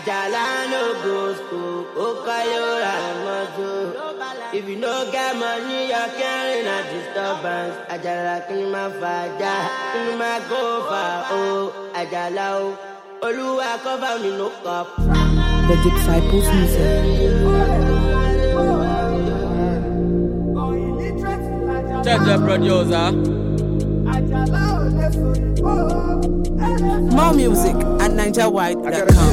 Ajala no go school, Okayora moto. If you no get money, you're carrying a disturbance. Ajala kinima faja, kinima go far, oh, Ajala oh. Oluwa cover me no cup. The Disciples Music. Check the producer. More music at NigerWide.com.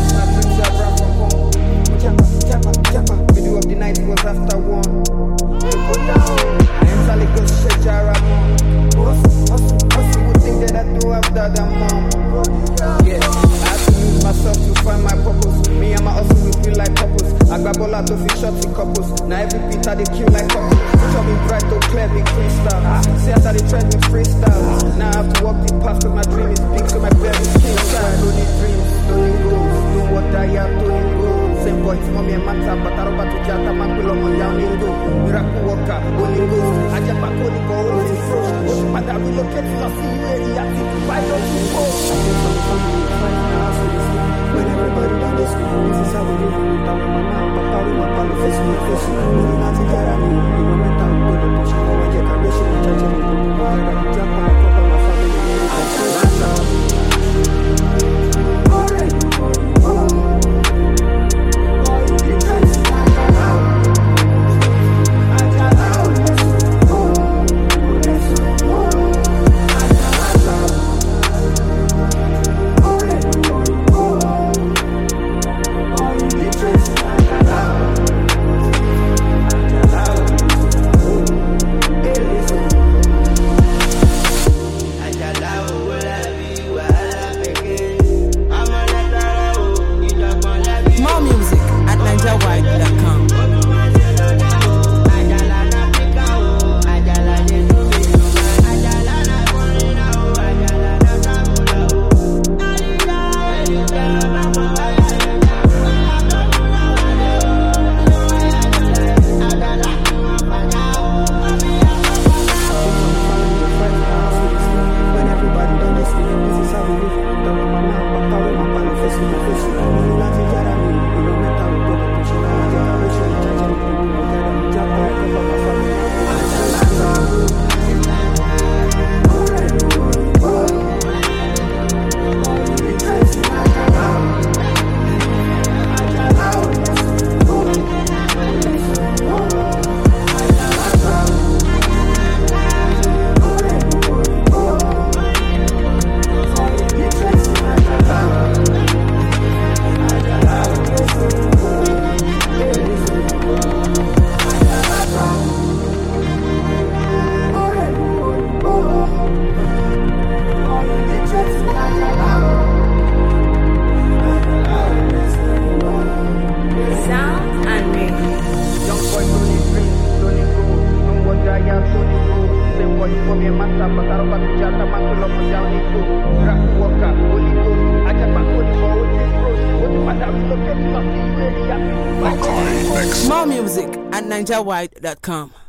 Middle of the night was after 1. I enter Lagos, Shejara mom. Hustle would think that I do after that mom. Yeah, I have to lose myself to find my purpose. Me and my hustle will feel like couples. I grab all out to fish shots in couples. Now every beat I they kill like couples. Show me bright to clear big crystal. See after they trend with freestyles. Now I have to walk the path cause my dream is big so my very skin shine. Don't need dreams, don't need goals. Do what I have, don't need goals. Same boys, mommy and matter, but I don't want to jata man below on down in go. Miracle worker, Holy Ghost. I just back Holy Ghost in frost. But I relocate to see you area. Why don't you go? When everybody done this, this is how we live. Mama, papa, papa, face me, face me. Money not to get me. You know when I'm going to push. I get a mission, judging me. I got my More music at NigerWide.com.